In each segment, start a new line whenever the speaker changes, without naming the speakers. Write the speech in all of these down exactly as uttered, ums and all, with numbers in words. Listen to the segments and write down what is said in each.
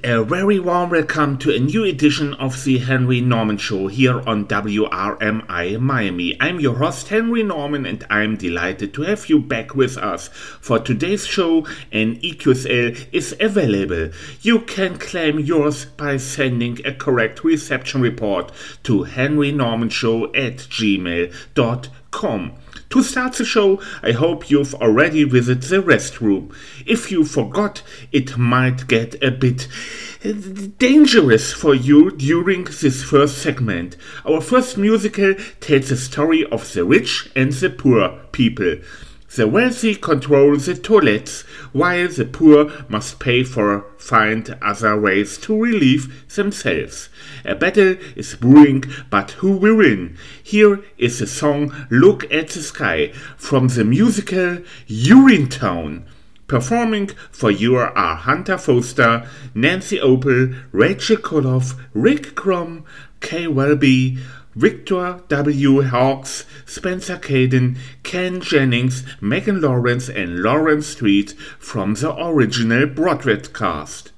A very warm welcome to a new edition of the Henry Norman Show here on W R M I Miami. I'm your host Henry Norman and I'm delighted to have you back with us for today's show, and E Q S L is available. You can claim yours by sending a correct reception report to henrynormanshow at gmail dot com. To start the show, I hope you've already visited the restroom. If you forgot, it might get a bit dangerous for you during this first segment. Our first musical tells the story of the rich and the poor people. The wealthy control the toilets, while the poor must pay for find other ways to relieve themselves. A battle is brewing, but who will win? Here is the song Look at the Sky from the musical Urinetown. Performing for you are Hunter Foster, Nancy Opel, Rachel Koloff, Rick Crom, Kay Welby, Victor W. Hawkes, Spencer Caden, Ken Jennings, Megan Lawrence, and Lauren Street from the original Broadway cast.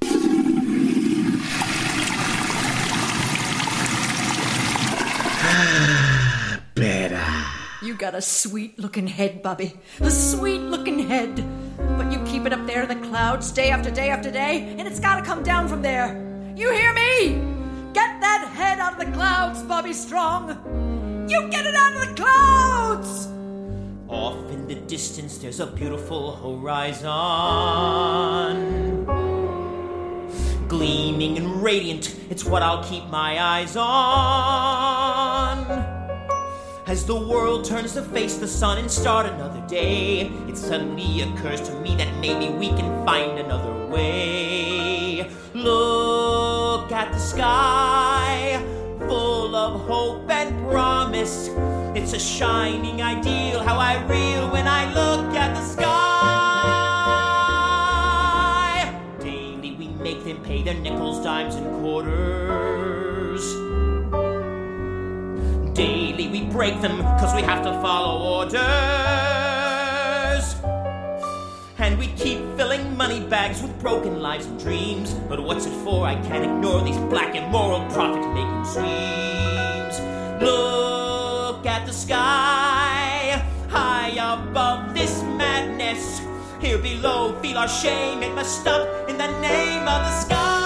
Better.
You got a sweet-looking head, Bobby. A sweet-looking head. But you keep it up there in the clouds day after day after day, and it's gotta come down from there. You hear me? Get that head out of the clouds, Bobby Strong. You get it out of the clouds!
Off in the distance, there's a beautiful horizon, gleaming and radiant, it's what I'll keep my eyes on. As the world turns to face the sun and start another day, it suddenly occurs to me that maybe we can find another way. Look at the sky, full of hope and promise. It's a shining ideal, how I reel when I look at the sky. Daily we make them pay their nickels, dimes, and quarters. Daily we break them, cause we have to follow orders. And we keep filling money bags with broken lives and dreams. But what's it for? I can't ignore these black immoral profit-making schemes. Look at the sky, high above this madness. Here below, feel our shame. It must stop in the name of the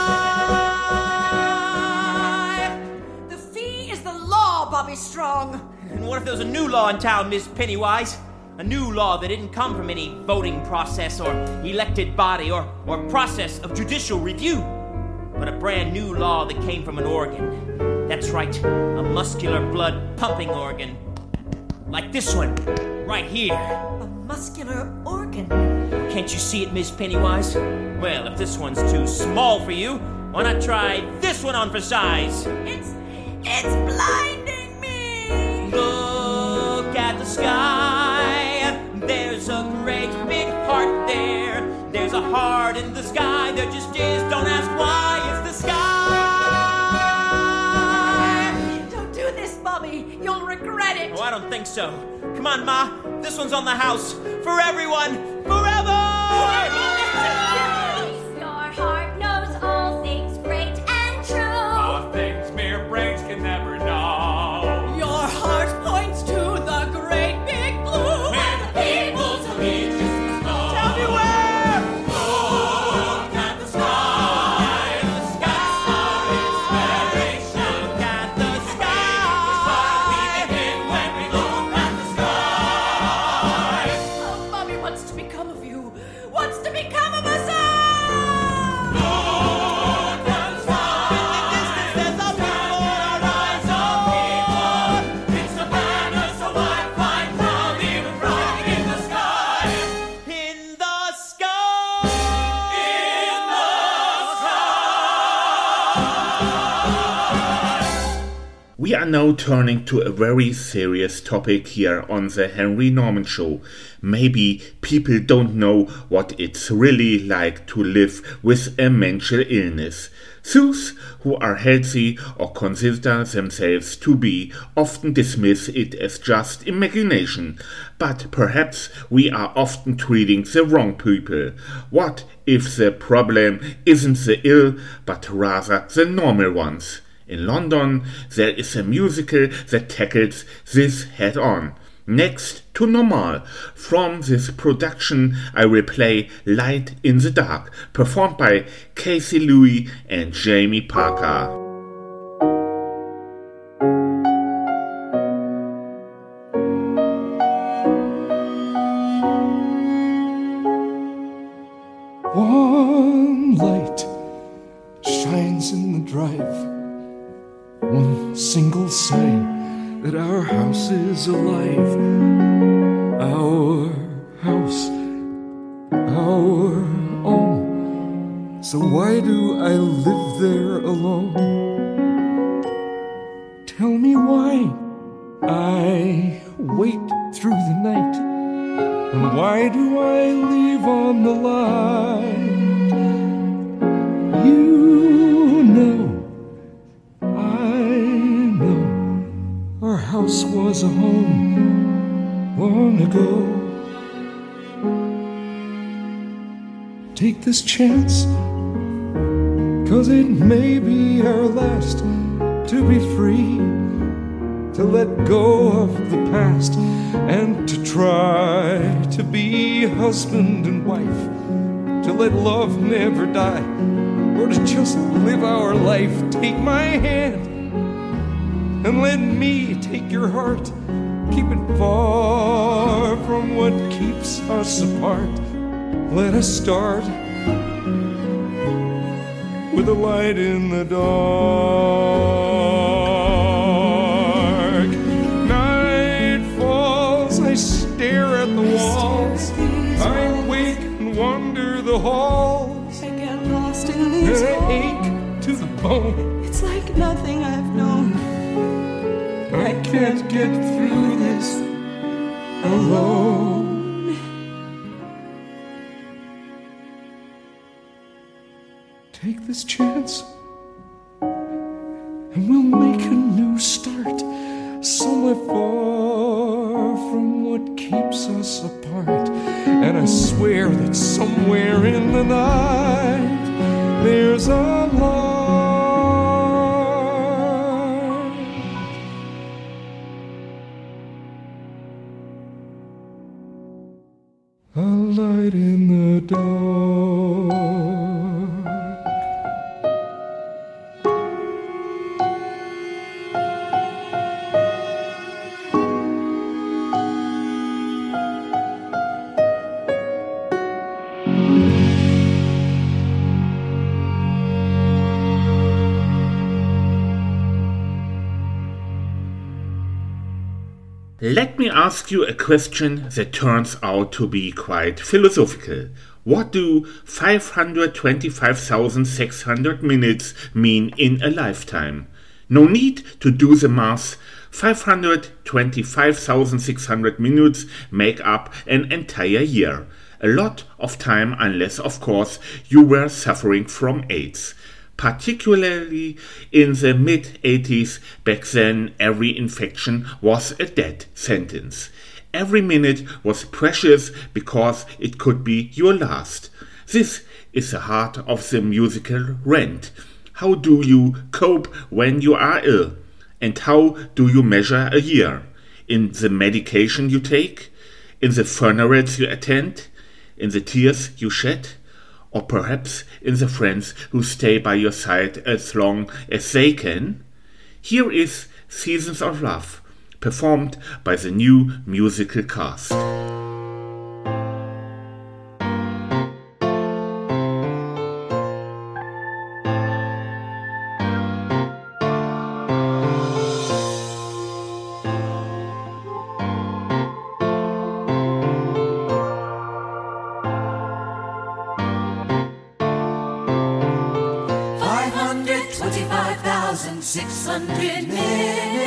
sky.
The fee is the law, Bobby Strong.
And what if there was a new law in town, Miss Pennywise? A new law that didn't come from any voting process or elected body or, or process of judicial review, but a brand new law that came from an organ. That's right, a muscular blood pumping organ. Like this one, right here.
A muscular organ?
Can't you see it, Miss Pennywise? Well, if this one's too small for you, why not try this one on for size?
It's, it's blinding me!
Look at the sky. There's a great big heart there. There's a heart in the sky. There just is. Don't ask why. It's the sky.
Don't do this, Bobby. You'll regret it.
Oh, I don't think so. Come on, Ma. This one's on the house. For everyone. Forever!
Your heart knows all things great and true.
All things mere brains can never know.
Your heart points to the great big blue.
People's allegiance must know.
Tell me where!
Look at the sky. The sky is inspiration.
Look at the
We
sky.
begin when we look at the sky.
Oh, Bobby, what's to become of you? What's to become
We are now turning to a very serious topic here on the Henry Norman Show. Maybe people don't know what it's really like to live with a mental illness. Those who are healthy or consider themselves to be often dismiss it as just imagination, but perhaps we are often treating the wrong people. What if the problem isn't the ill, but rather the normal ones? In London, there is a musical that tackles this head-on. Next to Normal. From this production, I will play Light in the Dark, performed by Casey Louis and Jamie Parker.
One light shines in the drive. One single sign that our house is alive. Our house, our own. So why do I live there alone? Tell me why I wait through the night. And why do I leave on the light? You know, our house was a home long ago. Take this chance, 'cause it may be our last, to be free, to let go of the past, and to try to be husband and wife, to let love never die, or to just live our life. Take my hand and let me take your heart. Keep it far from what keeps us apart. Let us start with a light in the dark. Night falls, I stare at the walls. I wake and wander the halls.
I get lost in these
and I
halls.
ache to the bone.
It's like nothing I've known.
I can't get through this alone. Take this chance, and we'll make a new start, somewhere far from what keeps us apart. And I swear that somewhere in the night there's a light. A light in the dark.
Let me ask you a question that turns out to be quite philosophical. What do five hundred twenty-five thousand six hundred minutes mean in a lifetime? No need to do the math. five hundred twenty-five thousand six hundred minutes make up an entire year. A lot of time, unless of course you were suffering from AIDS. Particularly in the mid eighties, back then every infection was a death sentence. Every minute was precious because it could be your last. This is the heart of the musical Rent. How do you cope when you are ill? And how do you measure a year? In the medication you take? In the funerals you attend? In the tears you shed? Or perhaps in the friends who stay by your side as long as they can? Here is Seasons of Love, performed by the new musical cast.
Six hundred minutes.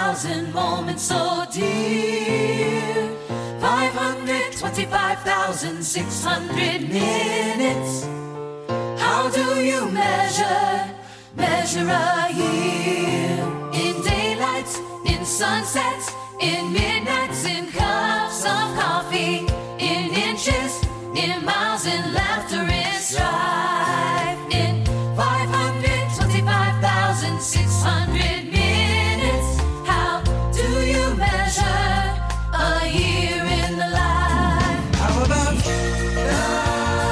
thousand moments so dear. five hundred twenty-five thousand six hundred minutes. How do you measure, measure a year? In daylights, in sunsets, in midnights, in cups of coffee, in inches, in miles, in laughter, in strife, in five hundred twenty-five thousand six hundred minutes. How do you measure a year in the life? How about love?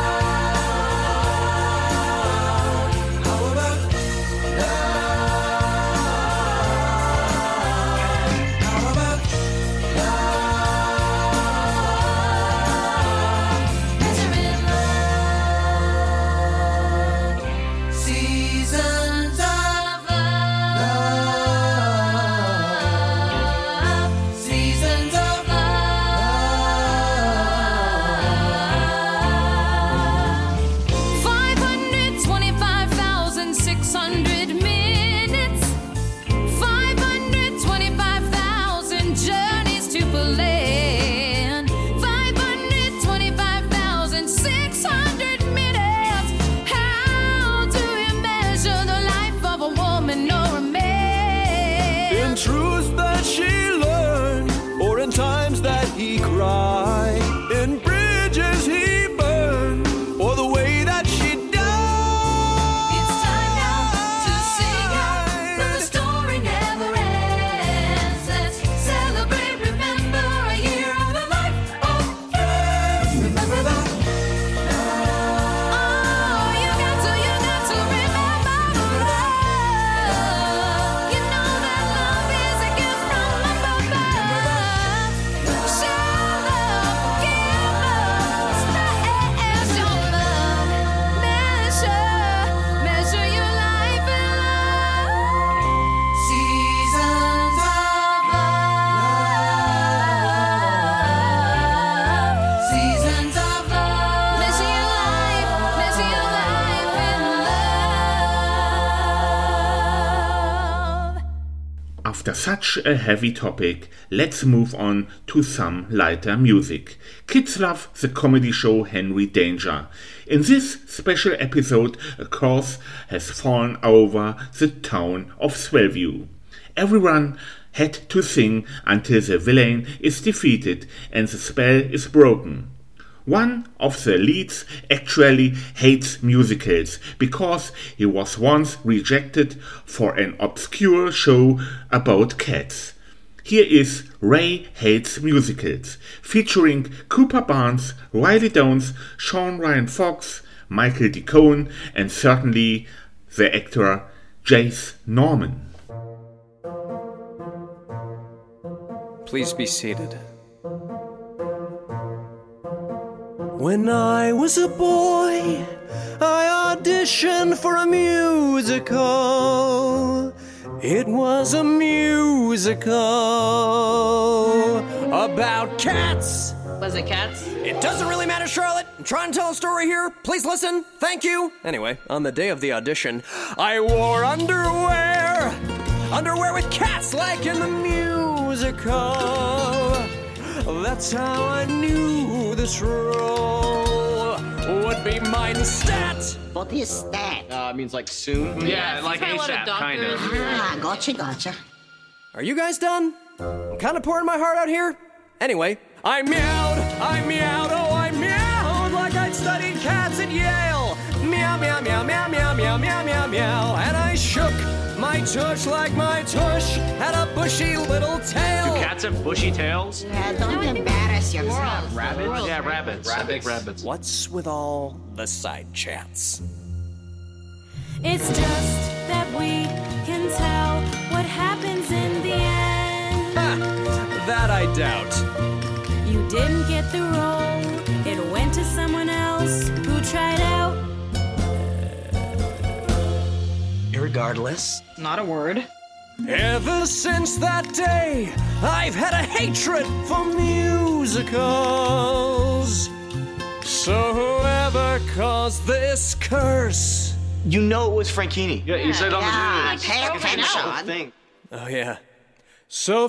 How about love? How about love? Measuring love. Seasons of love. Seasons of love. five hundred twenty-five thousand six hundred minutes. five hundred twenty-five thousand journeys to Berlin. five hundred twenty-five thousand six hundred minutes. How do you measure the life of a woman or a man?
In truths that she learned, or in times that he cried, in bridges he burned, or the way that she died.
It's time now to sing out that the story never ends. Let's celebrate, remember a year of the life of friends. Remember that. Oh, you got to, you got to remember love. You know that love is a gift from above. Share love, give love, spread your love. Measure, measure your life in love. Seasons of love. Seasons of love. Measure your life, measure your life in love.
After such a heavy topic, let's move on to some lighter music. Kids love the comedy show Henry Danger. In this special episode, a curse has fallen over the town of Swellview. Everyone had to sing until the villain is defeated and the spell is broken. One of the leads actually hates musicals because he was once rejected for an obscure show about cats. Here is Ray Hates Musicals, featuring Cooper Barnes, Riley Downs, Sean Ryan Fox, Michael D. Cohen, and certainly the actor Jace Norman.
Please be seated. When I was a boy, I auditioned for a musical. It was a musical about cats.
Was it cats?
It doesn't really matter, Charlotte. I'm trying to tell a story here. Please listen. Thank you. Anyway, on the day of the audition, I wore underwear. Underwear with cats like in the musical. That's how I knew this role would be mine stat.
What is that?
Uh, it means like soon.
Yeah, like ASAP, kind of.
Ah, gotcha, gotcha.
Are you guys done? I'm kind of pouring my heart out here. Anyway, I meowed, I meowed, oh, I meowed like I'd studied cats at Yale. Meow, meow, meow, meow, meow, meow, meow, meow, meow. And I shook my tush like my tush had a bushy little tail.
Do cats have bushy tails?
Yeah, don't embarrass yourself.
Rabbits? Yeah, rabbits.
Rabbits.
Rabbits.
What's with all the side chats?
It's just that we can tell what happens in the end.
Ha! That I doubt.
You didn't get the role. It went to someone else who tried out.
Irregardless.
Not a word.
Ever since that day, I've had a hatred for musicals. So whoever caused this curse.
You know it was Franchini.
Yeah, you said on the
Yeah,
news.
pay attention.
Thing.
Oh, yeah. So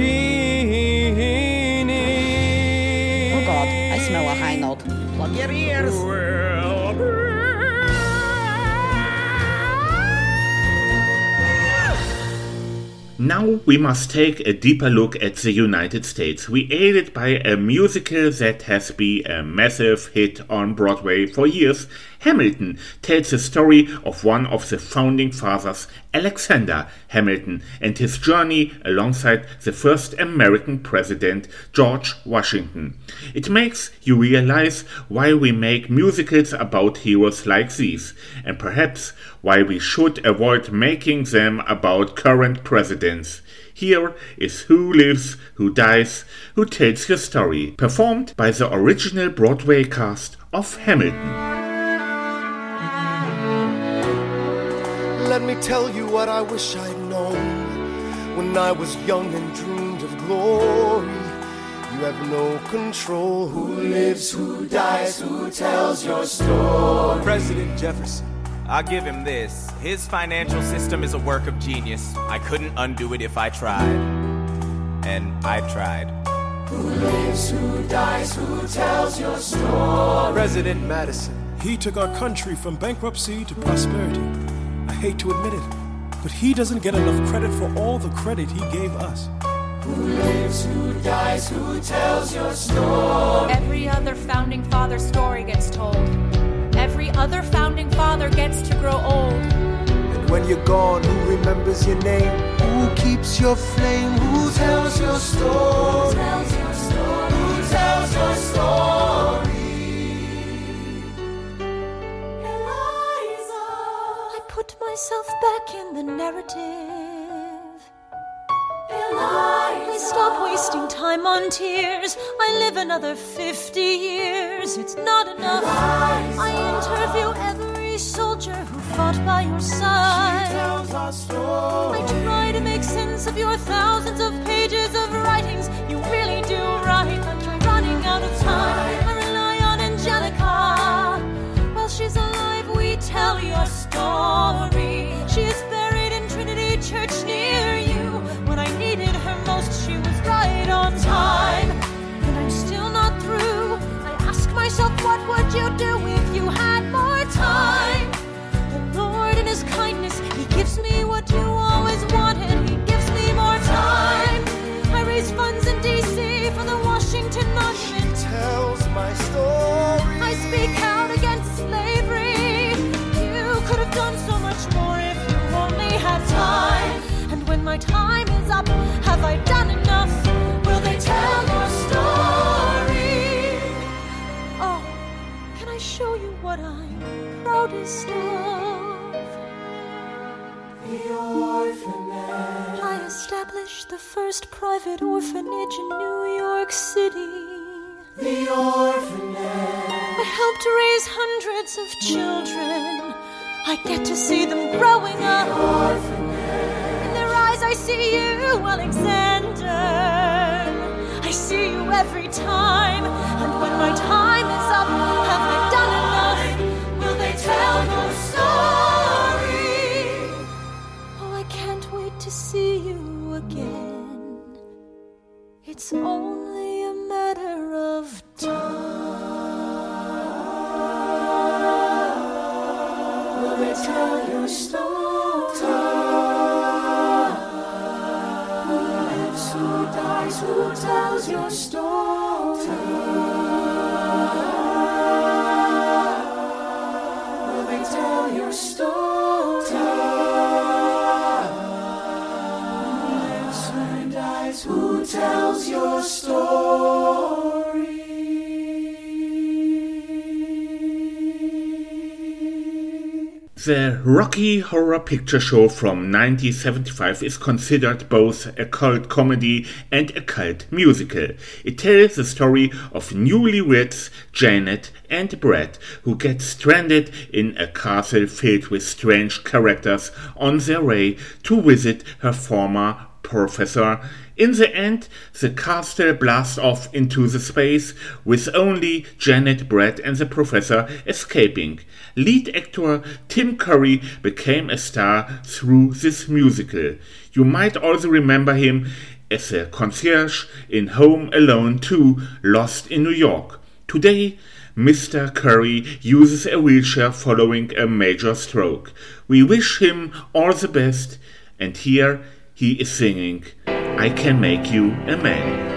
Frankini.
Oh God, I smell a high note. Plug your ears.
Now we must take a deeper look at the United States. We aided by a musical that has been a massive hit on Broadway for years. Hamilton tells the story of one of the founding fathers, Alexander Hamilton, and his journey alongside the first American president, George Washington. It makes you realize why we make musicals about heroes like these, and perhaps why we should avoid making them about current presidents. Here is Who Lives, Who Dies, Who Tells Your Story, performed by the original Broadway cast of Hamilton.
Let me tell you what I wish I'd known when I was young and dreamed of glory. You have no control.
Who lives, who dies, who tells your story?
President Jefferson. I'll give him this. His financial system is a work of genius. I couldn't undo it if I tried. And I tried.
Who lives, who dies, who tells your story?
President Madison.
He took our country from bankruptcy to prosperity. I hate to admit it, but he doesn't get enough credit for all the credit he gave us.
Who lives, who dies, who tells your story?
Every other founding father story gets told. Every other founding father gets to grow old.
And when you're gone, who remembers your name? Who keeps your flame? Who tells your story?
Who tells your story? Who tells your story?
Put myself back in the narrative.
Eliza.
I stop wasting time on tears. I live another fifty years. It's not enough.
Eliza.
I interview every soldier who fought by your side.
She tells our story.
I try to make sense of your thousands of pages of writings. You really do write, but you're running out of time. I rely on Angelica. While she's alive, we tell your story. She is buried in Trinity Church near you. When I needed her most, she was right on time. And I'm still not through. I ask myself, what would you do if you had more time? The Lord in His kindness, He gives me what you always wanted. He gives me more time. I raise funds in D C for the Washington Monument.
She tells my story.
I speak out against slavery. You could have done so much more if you only had time. And when my time is up, have I done enough? Will they tell your story? Oh, can I show you what I'm proudest of?
The orphanage.
I established the first private orphanage in New York City.
The orphanage.
I helped raise hundreds of children. I get to see them growing up. In their eyes I see you, Alexander. I see you every time. And when my time is up, have I done enough? Will they tell your story? Oh, I can't wait to see you again. It's only a matter of time.
Will they tell your story? Who lives, who dies, who tells your story? Will they tell your story? Who lives, who dies, who tells your story?
The Rocky Horror Picture Show from nineteen seventy-five is considered both a cult comedy and a cult musical. It tells the story of newlyweds Janet and Brett, who get stranded in a castle filled with strange characters on their way to visit her former professor. In the end, the castle blasts off into the space, with only Janet, Brett and the professor escaping. Lead actor Tim Curry became a star through this musical. You might also remember him as a concierge in Home Alone two, Lost in New York. Today, Mister Curry uses a wheelchair following a major stroke. We wish him all the best, and here he is singing I Can Make You a Man.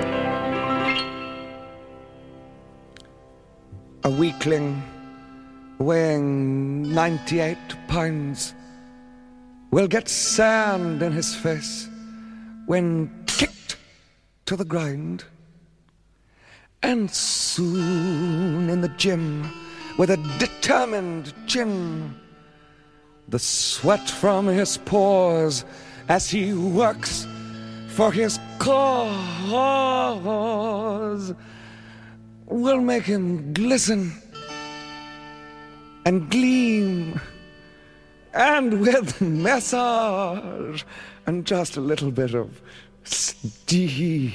A weakling weighing ninety-eight pounds will get sand in his face when kicked to the ground. And soon in the gym, with a determined chin, the sweat from his pores as he works for his cause will make him glisten and gleam, and with massage and just a little bit of steam,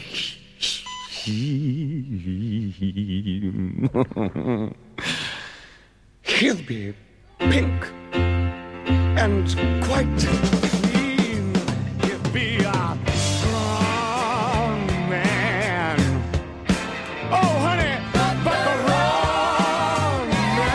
he'll be pink and quite clean. He'll be a strong man. Oh, honey, but the wrong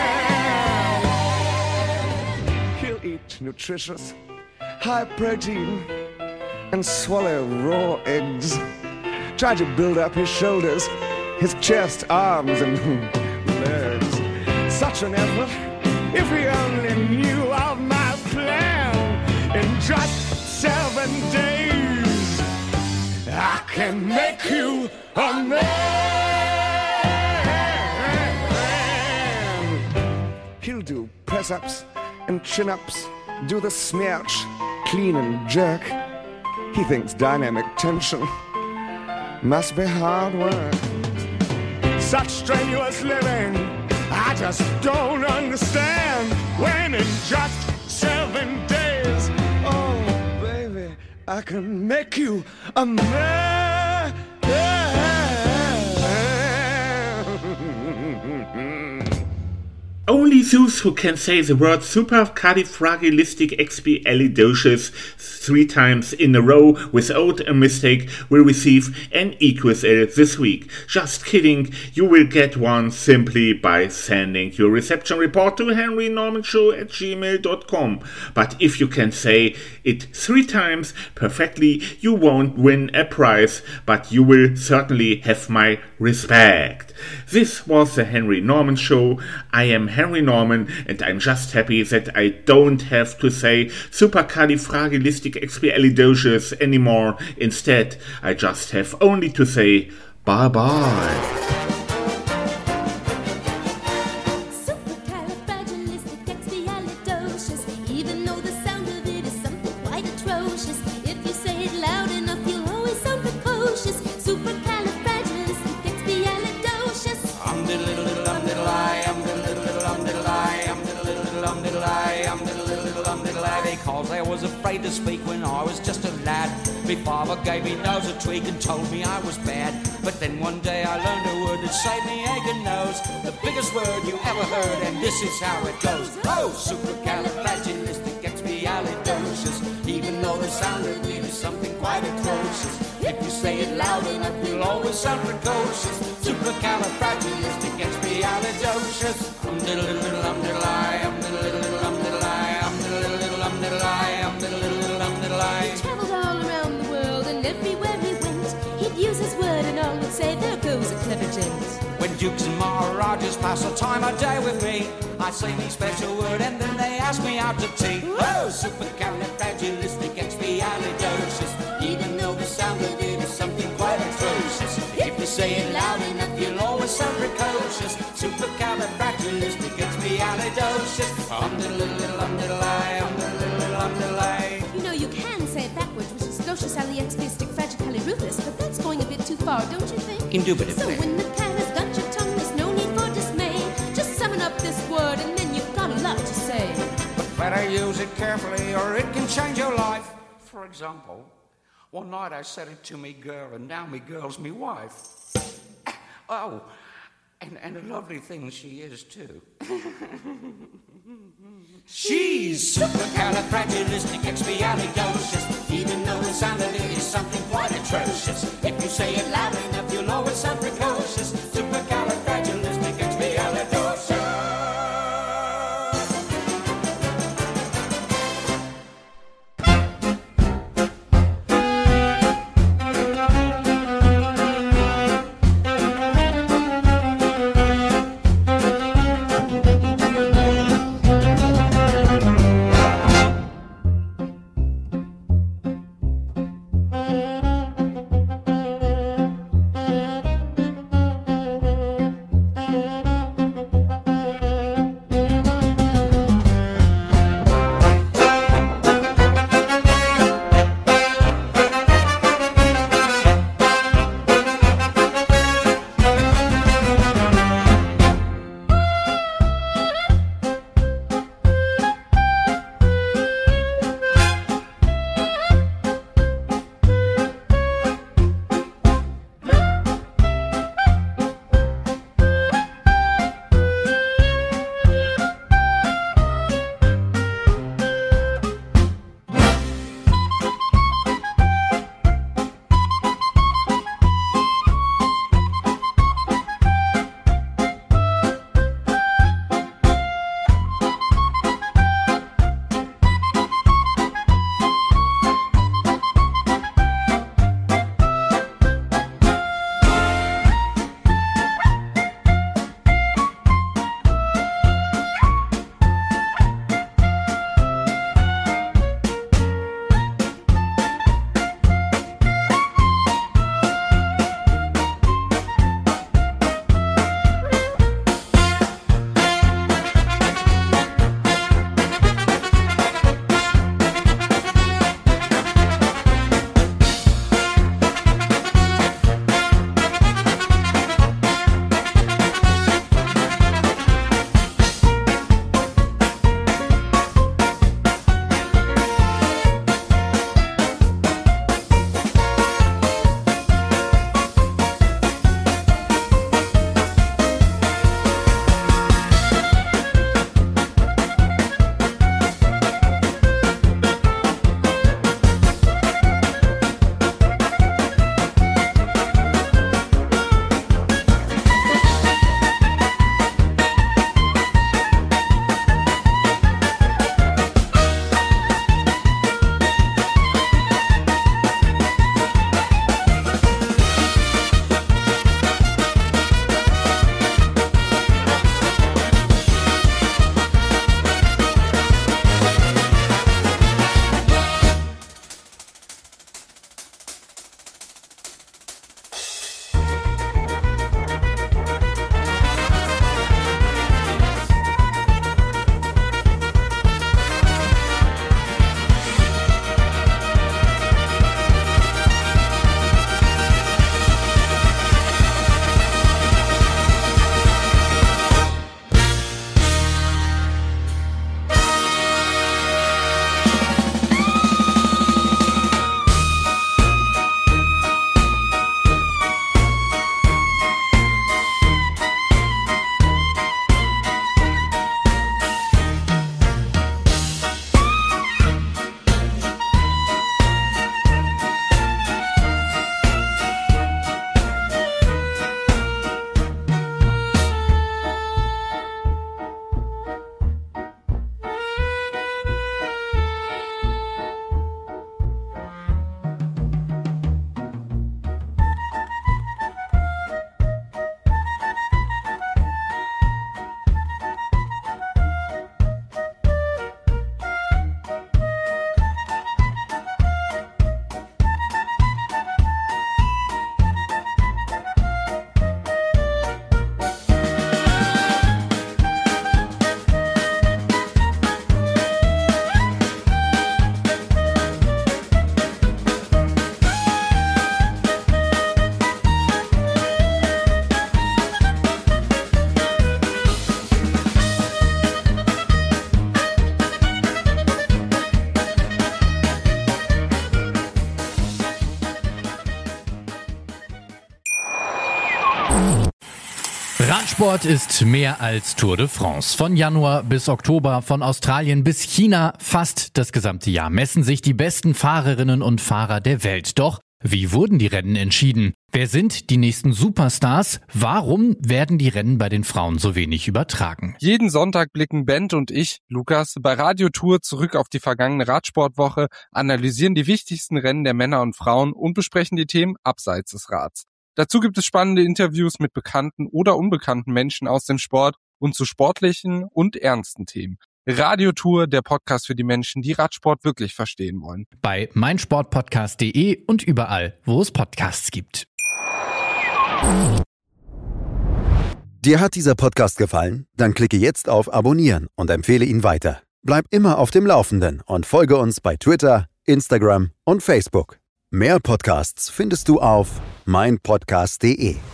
man. He'll eat nutritious, high protein, and swallow raw eggs. Try to build up his shoulders, his chest, arms, and legs. Such an effort, if he only knew of my plan. In just seven days, I can make you a man. He'll do press-ups and chin-ups, do the smirch, clean and jerk. He thinks dynamic tension must be hard work. Such strenuous living, I just don't understand. When in just seven days, oh baby, I can make you a man.
Only those who can say the word supercalifragilisticexpialidocious three times in a row without a mistake will receive an E Q S L this week. Just kidding, you will get one simply by sending your reception report to henry norman show at gmail dot com. But if you can say it three times perfectly, you won't win a prize, but you will certainly have my respect. This was the Henry Norman Show. I am Henry Norman, and I'm just happy that I don't have to say supercalifragilisticexpialidocious anymore. Instead, I just have only to say bye-bye.
Afraid to speak when I was just a lad. My father gave me nose a tweak and told me I was bad. But then one day I learned a word that saved me aching nose. The biggest word you ever heard, and this is how it goes. Oh, supercalifragilisticexpialidocious. Even though the sound of it is something quite atrocious. If you say it loud enough, you'll always sound precocious. Supercalifragilisticexpialidocious. Um diddle diddle diddle um diddle I, um diddle diddle diddle um diddle I, um diddle diddle diddle um diddle I, um diddle diddle diddle um diddle I.
He travelled all around the world, and everywhere he went, he'd use his word, and all would say, "There goes a clever gent."
When dukes and maharajas pass a time of day with me, I say me special word, and then they ask me out to tea. Oh, supercalifragilisticexpialidocious. Even though the sound of it is something quite atrocious. If you say it loud enough, you'll always sound precocious. Supercalifragilisticexpialidocious. Um diddle diddle um diddle I, um diddle diddle um diddle I.
You know, you can say it backwards, which is scocious-alliexpistic-fragically-ruthless, but that's going a bit too far, don't you think?
Indubitably.
So when the cat has got your tongue, there's no need for dismay. Just summon up this word, and then you've got a lot to say.
But better use it carefully, or it can change your life. For example, one night I said it to me girl, and now me girl's me wife. Oh, And, and a lovely thing she is, too. She's supercalifragilisticexpialidocious, even though the sound of it is something quite atrocious. If you say it loud enough, you'll always sound precocious. Supercalifragilisticexpialidocious.
Radsport ist mehr als Tour de France. Von Januar bis Oktober, von Australien bis China, fast das gesamte Jahr messen sich die besten Fahrerinnen und Fahrer der Welt. Doch wie wurden die Rennen entschieden? Wer sind die nächsten Superstars? Warum werden die Rennen bei den Frauen so wenig übertragen?
Jeden Sonntag blicken Bent und ich, Lukas, bei Radiotour zurück auf die vergangene Radsportwoche, analysieren die wichtigsten Rennen der Männer und Frauen und besprechen die Themen abseits des Rads. Dazu gibt es spannende Interviews mit bekannten oder unbekannten Menschen aus dem Sport und zu sportlichen und ernsten Themen. Radiotour, der Podcast für die Menschen, die Radsport wirklich verstehen wollen.
Bei meinsportpodcast punkt de und überall, wo es Podcasts gibt.
Dir hat dieser Podcast gefallen? Dann klicke jetzt auf Abonnieren und empfehle ihn weiter. Bleib immer auf dem Laufenden und folge uns bei Twitter, Instagram und Facebook. Mehr Podcasts findest du auf meinpodcast punkt de.